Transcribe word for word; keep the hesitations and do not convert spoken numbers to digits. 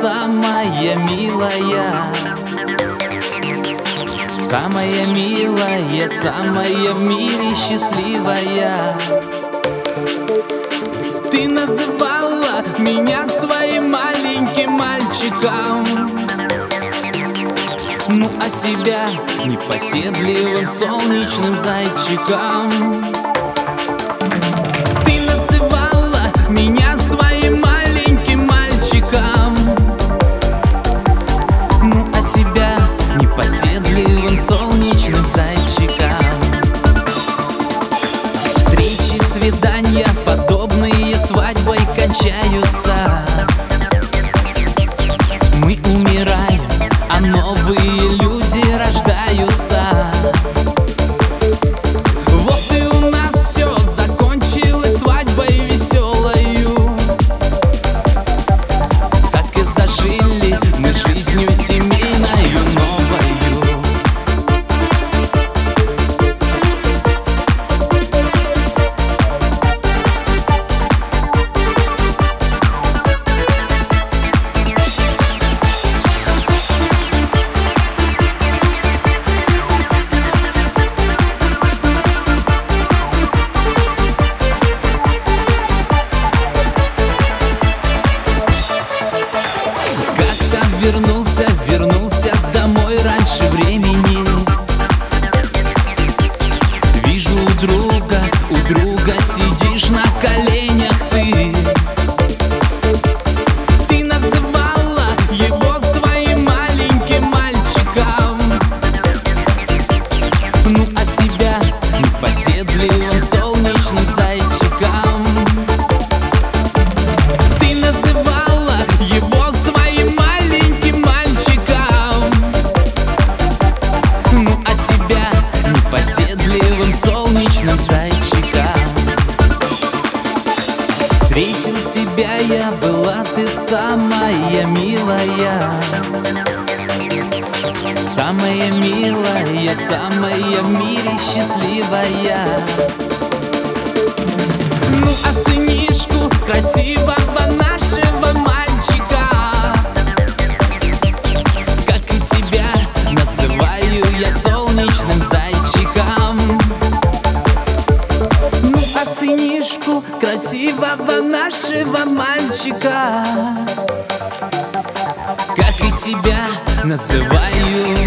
самая милая, самая милая, самая в мире счастливая. Ты называла меня своим маленьким мальчиком, ну а себя непоседливым солнечным зайчиком. Ты называла меня своим маленьким мальчиком, ну а себя непоседливым солнечным зайчиком. Встречи, свидания, подобные свадьбой кончаются. Мы умираем, а новые люди рождаются. Вот и у нас все закончилось свадьбой веселою. Так и зажили мы жизнью семейною новою. Вернулся, вернулся домой раньше времени. Вижу у друга, у друга сидишь на коленях ты. Ты называла его своим маленьким мальчиком, ну а себя непоседливым солнечным зайчиком. Ты называла его своим непоседливым солнечным зайчиком. Встретил тебя я, была ты самая милая, самая милая, самая в мире счастливая. Ну а сынишку красивого нашего мальчика, как и тебя, называю я солнечным зайчиком. Ну а сынишку красивого нашего мальчика, как и тебя, называю